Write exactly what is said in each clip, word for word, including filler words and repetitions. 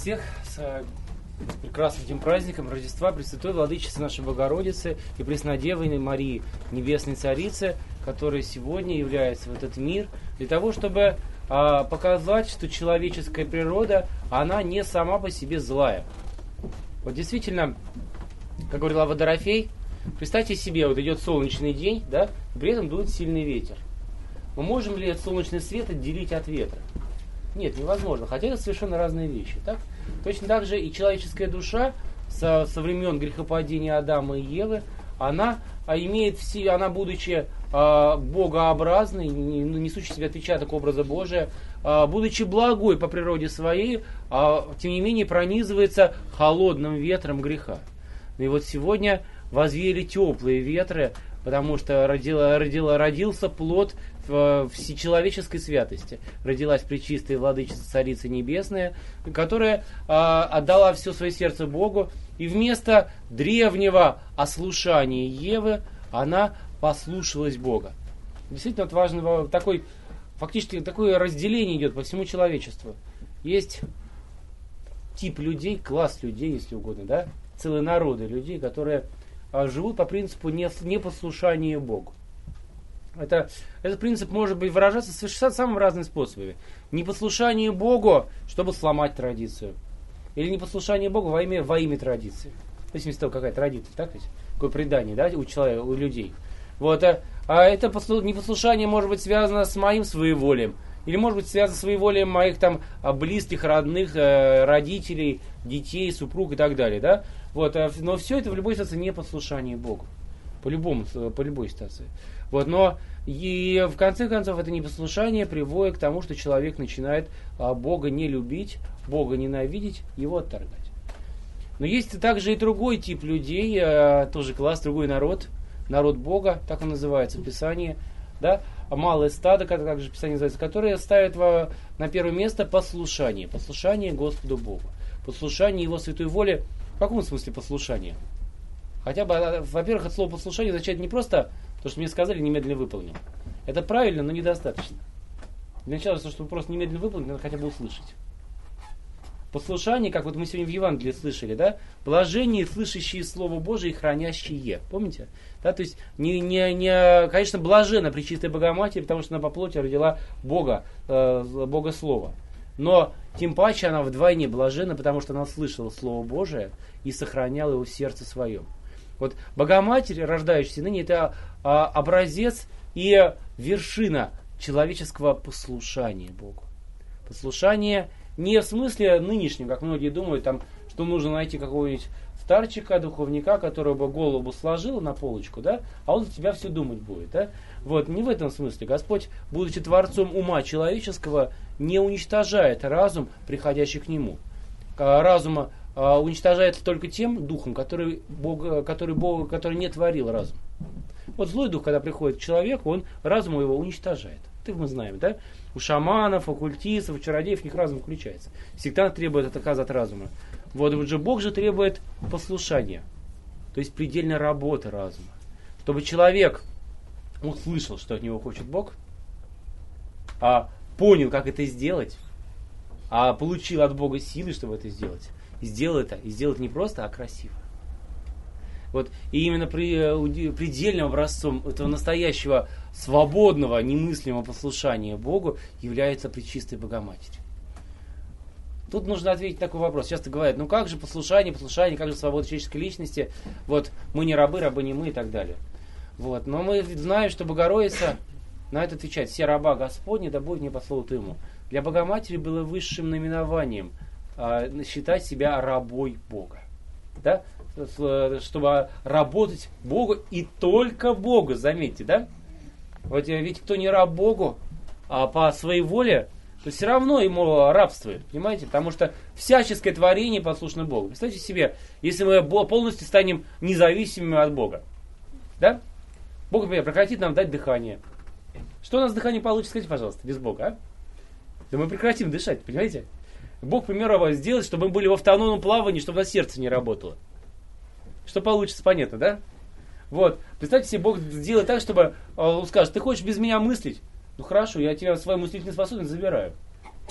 всех с, с прекрасным этим праздником Рождества Пресвятой Владычицы нашей Богородицы и Преснодевы Марии, Небесной Царицы, которая сегодня является в этот мир для того, чтобы а, показать, что человеческая природа, она не сама по себе злая. Вот действительно, как говорил Авва Дорофей, представьте себе, вот идет солнечный день, да, и при этом дует сильный ветер. Мы можем ли этот солнечный свет отделить от ветра? Нет, невозможно, хотя это совершенно разные вещи. Так? Точно так же и человеческая душа со, со времен грехопадения Адама и Евы, она а, имеет все, она, будучи а, богообразной, несущей в себе отпечаток образа Божия, а, будучи благой по природе своей, а, тем не менее пронизывается холодным ветром греха. И вот сегодня возвеяли теплые ветры, потому что родила, родила, родился плод всечеловеческой святости. Родилась пречистая Владычица Царица Небесная, которая э, отдала все свое сердце Богу, и вместо древнего ослушания Евы она послушалась Бога. Действительно, вот важно, такой, фактически такое разделение идет по всему человечеству. Есть тип людей, класс людей, если угодно, да, целые народы людей, которые э, живут по принципу непослушания Богу. Это, этот принцип может быть выражаться совершенно самыми разными способами. Непослушание Богу, чтобы сломать традицию. Или непослушание Богу во имя, во имя традиции. В зависимости от того, какая традиция, так ведь? Какое предание, да, у человека, у людей. Вот, а, а это послу, непослушание может быть связано с моим своеволием. Или может быть связано с своеволием моих там близких, родных, э, родителей, детей, супруг и так далее. Да? Вот, а, но все это в любой ситуации непослушание Богу. По любому, по любой ситуации. Вот, но и в конце концов это непослушание приводит к тому, что человек начинает а, Бога не любить, Бога ненавидеть, его отторгать. Но есть также и другой тип людей, а, тоже класс, другой народ, народ Бога, так он называется в Писании, да, малое стадо, как также Писание называется, которое ставит во, на первое место послушание, послушание Господу Богу, послушание Его святой воле. В каком смысле послушание? Хотя бы, во-первых, это слово послушание означает не просто то, что мне сказали, немедленно выполнил. Это правильно, но недостаточно. Для начала, чтобы просто немедленно выполнить, надо хотя бы услышать. Послушание, как вот мы сегодня в Евангелии слышали, да, блаженные, слышащие Слово Божие и хранящие. Помните? Да, то есть, не, не, не, конечно, блажена Пречистая Богоматерь, потому что она по плоти родила Бога, э, Бога Слова. Но тем паче она вдвойне блажена, потому что она слышала Слово Божие и сохраняла его в сердце своем. Вот Богоматерь, рождающаяся ныне, это а, образец и вершина человеческого послушания Богу. Послушание не в смысле нынешнем, как многие думают, там, что нужно найти какого-нибудь старчика, духовника, которого бы голову сложил на полочку, да, а он за тебя все думать будет. Да? Вот, не в этом смысле. Господь, будучи творцом ума человеческого, не уничтожает разум, приходящий к нему. Разума уничтожается только тем духом, который, Бог, который, Бог, который не творил разум. Вот злой дух, когда приходит к человеку, он разум его уничтожает. Это мы знаем, да? У шаманов, оккультистов, у чародеев их разум включается. Всегда требует отказа от разума. Вот же Бог же требует послушания, то есть предельной работы разума. Чтобы человек услышал, что от него хочет Бог, а понял, как это сделать, а получил от Бога силы, чтобы это сделать. И сделал это, и сделал это не просто, а красиво. Вот. И именно при, предельным образцом этого настоящего, свободного, немыслимого послушания Богу является Пречистая Богоматерь. Тут нужно ответить на такой вопрос. Часто говорят, ну как же послушание, послушание, как же свобода человеческой личности? Вот мы не рабы, рабы не мы и так далее. Вот. Но мы знаем, что Богородица на это отвечает: «Все раба Господня, да будет мне по слову твоему». Для Богоматери было высшим наименованием считать себя рабой Бога. Да? Чтобы работать Богу и только Богу, заметьте, да? Вот ведь кто не раб Богу, а по своей воле, то все равно ему рабствует, понимаете? Потому что всяческое творение послушно Богу. Представьте себе, если мы полностью станем независимыми от Бога, да? Бог, например, прекратит нам дать дыхание. Что у нас дыхание получится, скажите, пожалуйста, без Бога, а? Да мы прекратим дышать, понимаете? Бог, к примеру, сделает, чтобы мы были в автономном плавании, чтобы у нас сердце не работало. Что получится, понятно, да? Вот. Представьте себе, Бог сделает так, чтобы он скажет: ты хочешь без меня мыслить? Ну хорошо, я тебя свою мыслительную способность забираю.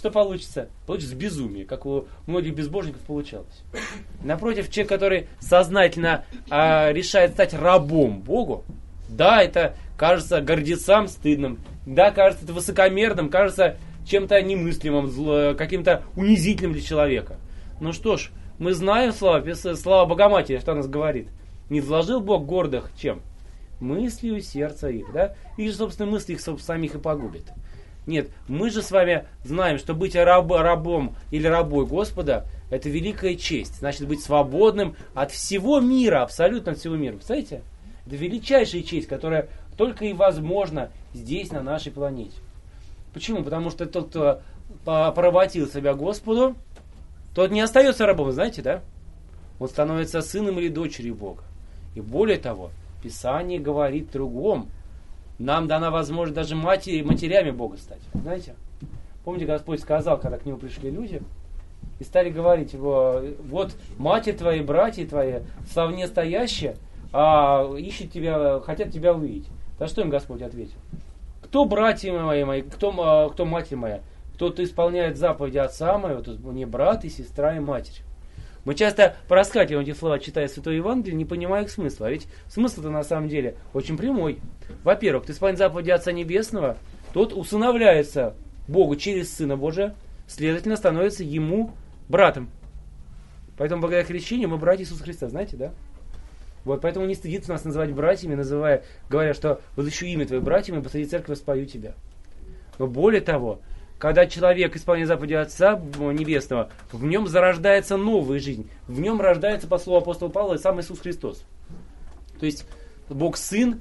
что получится? Получится безумие, как у многих безбожников получалось. Напротив, человек, который сознательно а, решает стать рабом Богу, да, это кажется гордецам стыдным, да, кажется это высокомерным, кажется чем-то немыслимым, зло, каким-то унизительным для человека. Ну что ж, мы знаем слова, слова Богоматери, что она нас говорит. Не вложил Бог гордых чем? Мыслью сердца их, да? И, собственно, мысли их самих и погубит. Нет, мы же с вами знаем, что быть раб, рабом или рабой Господа – это великая честь. Значит, быть свободным от всего мира, абсолютно от всего мира. Представляете? Это величайшая честь, которая только и возможна здесь, на нашей планете. Почему? Потому что тот, кто поработил себя Господу, тот не остается рабом, знаете, да? Он становится сыном или дочерью Бога. И более того, Писание говорит в другом. Нам дана возможность даже матери, матерями Бога стать. Знаете? Помните, Господь сказал, когда к Нему пришли люди, и стали говорить его, вот матерь твои, братья твои, совне стоящие, а ищут тебя, хотят тебя увидеть. Да что им Господь ответил? Кто братья мои, мои кто, кто матерь моя? Кто-то исполняет заповеди отца моего, то не брат и сестра и матерь. Мы часто проскакиваем эти слова, читая Святое Евангелие, не понимая их смысла. А ведь смысл-то на самом деле очень прямой. Во-первых, ты исполняешь заповеди Отца Небесного, тот усыновляется Богу через Сына Божия, следовательно, становится Ему братом. Поэтому благодаря крещению мы братья Иисуса Христа, знаете, да? Вот, поэтому не стыдится нас называть братьями, называя, говоря, что возвещу имя твоих братьями, и посреди церкви воспою тебя. Но более того, когда человек исполняет заповеди Отца Небесного, в нем зарождается новая жизнь. В нем рождается, по слову апостола Павла, сам Иисус Христос. То есть Бог Сын,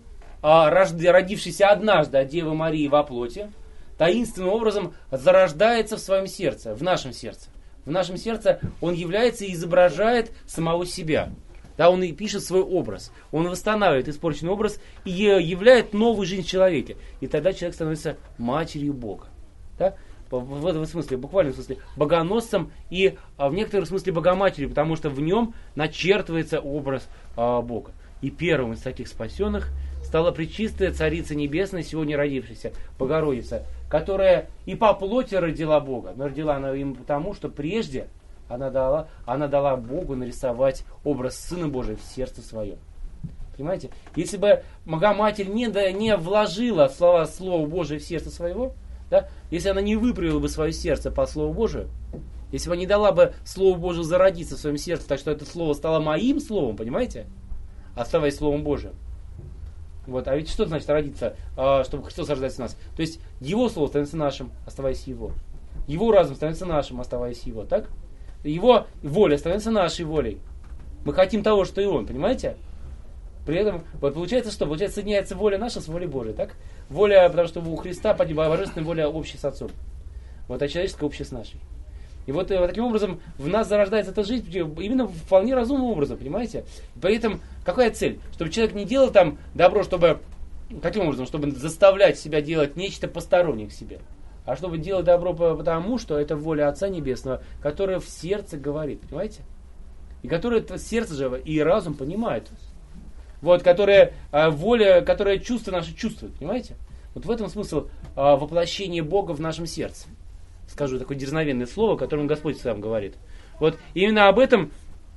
родившийся однажды от Девы Марии во плоти, таинственным образом зарождается в своем сердце, в нашем сердце. В нашем сердце Он является и изображает самого себя. Да, он и пишет свой образ. Он восстанавливает испорченный образ и являет новую жизнь в человеке. И тогда человек становится матерью Бога. Да? В этом смысле, в буквальном смысле, богоносцем и а, в некотором смысле богоматерью, потому что в нем начертывается образ а, Бога. И первым из таких спасенных стала пречистая Царица Небесная, сегодня родившаяся, Богородица, которая и по плоти родила Бога, но родила она им потому, что прежде она дала, она дала Богу нарисовать образ Сына Божия в сердце своем. Понимаете? Если бы Богоматерь не, да, не вложила слова Слова Божия в сердце своего, да? Если она не выправила бы свое сердце по Слову Божию, если бы не дала бы Слову Божию зародиться в своем сердце, так что это Слово стало моим Словом, понимаете? Оставаясь Словом Божиим. Вот. А ведь что значит родиться, чтобы Христос рождается в нас? То есть Его Слово становится нашим, оставаясь Его. Его разум становится нашим, оставаясь Его. Так? Его воля становится нашей волей. Мы хотим того, что и Он, понимаете? При этом, вот получается что? Получается, соединяется воля наша с волей Божией, так? Воля, потому что у Христа божественная воля общая с Отцом. Вот, а человеческая общая с нашей. И вот, вот таким образом в нас зарождается эта жизнь именно вполне разумным образом, понимаете? При этом, какая цель? Чтобы человек не делал там добро, чтобы, каким образом? Чтобы заставлять себя делать нечто постороннее к себе. А чтобы делать добро потому, что это воля Отца Небесного, которая в сердце говорит, понимаете? И которое сердце же и разум понимают. Вот, которая а, воля, которая чувства наши чувствуют, понимаете? Вот в этом смысл а, воплощения Бога в нашем сердце. Скажу такое дерзновенное слово, которым Господь сам говорит. Вот именно об этом,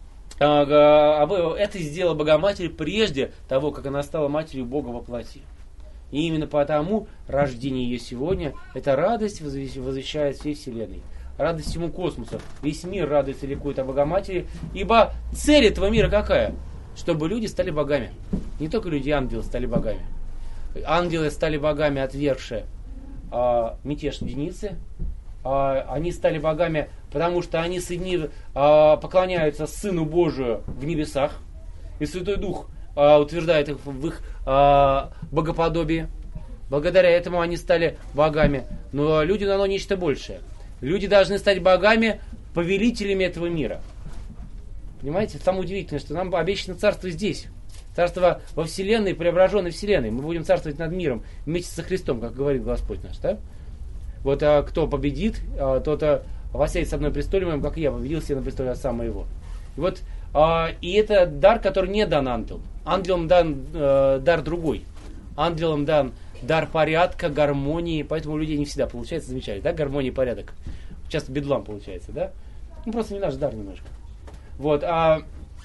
а, об, это сделала Богоматерь прежде того, как она стала матерью Бога во плоти. И именно потому рождение ее сегодня – это радость, возвещает всей вселенной. Радость всему космосу. Весь мир радуется и ликует о Богоматери, ибо цель этого мира какая? Чтобы люди стали богами. Не только люди, ангелы стали богами. Ангелы стали богами, отвергшие а, мятеж Деницы. А, они стали богами, потому что они соединили, а, поклоняются Сыну Божию в небесах. И Святой Дух а, утверждает их в их а, богоподобии. Благодаря этому они стали богами. Но люди дано нечто большее. Люди должны стать богами, повелителями этого мира. Понимаете? Самое удивительное, что нам обещано царство здесь. Царство во Вселенной, преображенной Вселенной. Мы будем царствовать над миром вместе со Христом, как говорит Господь наш. Да? Вот а, кто победит, а, тот а, воссядет со мной престоле моим, как я победил себя на престоле Отца моего. И, вот, а, и это дар, который не дан ангелам. Ангелам дан а, дар другой. Ангелам дан дар порядка, гармонии. Поэтому у людей не всегда получается, замечали, да, гармония и порядок. Сейчас бедлам получается, да? Ну, просто не наш дар немножко. Вот, а,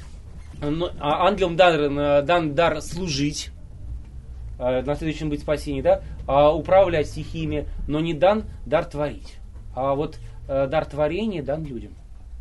ну, а ангелам дан, дан дар служить, а, на следующем быть спасение, да? А, управлять стихиями, но не дан дар творить. А вот а, дар творения дан людям.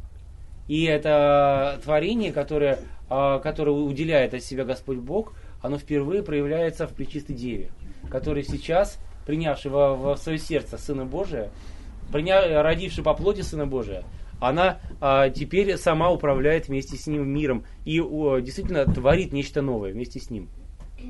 И это творение, которое, а, которое уделяет от себя Господь Бог, оно впервые проявляется в Пречистой Деве, которая сейчас, принявшая во, во свое сердце Сына Божия, приня, родившая по плоти Сына Божия, она а, теперь сама управляет вместе с Ним миром и о, действительно творит нечто новое вместе с Ним.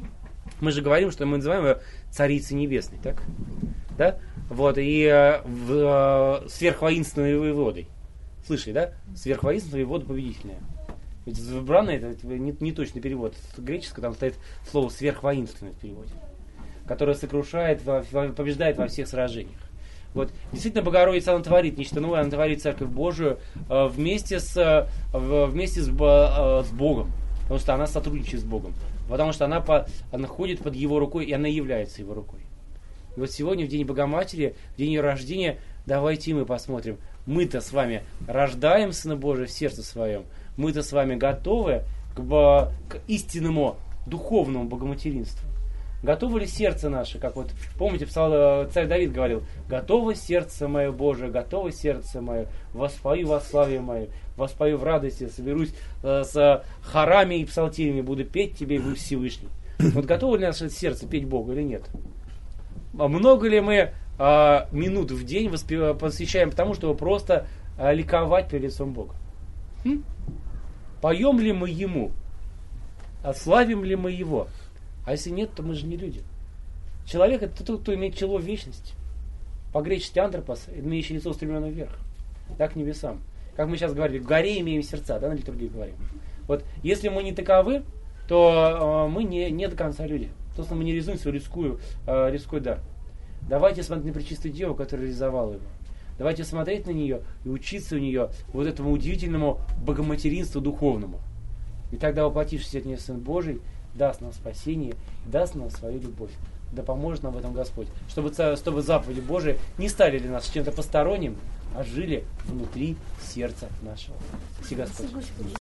Мы же говорим, что мы называем ее Царицей Небесной, так? Да? Вот, и а, в, а, сверхвоинственной воеводой. Слышали, да? Сверхвоинственная воевода победительная. Ведь избранный это, это не, не точный перевод. С греческого там стоит слово сверхвоинственное в переводе, которое сокрушает, побеждает во всех сражениях. Вот. Действительно, Богородица, она творит нечто новое, она творит Церковь Божию э, вместе, с, э, вместе с, э, с Богом, потому что она сотрудничает с Богом, потому что она, по, она ходит под Его рукой, и она является Его рукой. И вот сегодня, в день Богоматери, в день ее рождения, давайте мы посмотрим, мы-то с вами рождаем Сына Божия в сердце своем, мы-то с вами готовы к, к истинному духовному богоматеринству. Готово ли сердце наше, как вот, помните, царь Давид говорил, готово сердце мое, Божие, готово сердце мое, воспою во славе мою, воспою в радости, соберусь э, с хорами и псалтирями, буду петь тебе, вы Всевышний. Вот готово ли наше сердце петь Богу или нет? А много ли мы э, минут в день воспев... посвящаем тому, чтобы просто э, ликовать перед лицом Бога? М? Поем ли мы Ему? Ославим ли мы Его? А если нет, то мы же не люди. Человек это тот, кто имеет чело в вечности. По-гречески антропос, имеющий лицо устремленное вверх. Так к небесам. Как мы сейчас говорили, в горе имеем сердца, да, на литургии говорим. Вот, если мы не таковы, то э, мы не, не до конца люди. Собственно, мы не реализуем свой людскую, э, людской дар. Давайте смотреть на Пречистую Деву, которая реализовала его. Давайте смотреть на нее и учиться у нее вот этому удивительному богоматеринству духовному. И тогда воплотившийся от нее Сын Божий даст нам спасение, даст нам свою любовь. Да поможет нам в этом Господь. Чтобы, чтобы заповеди Божии не стали для нас чем-то посторонним, а жили внутри сердца нашего. Спаси Господь.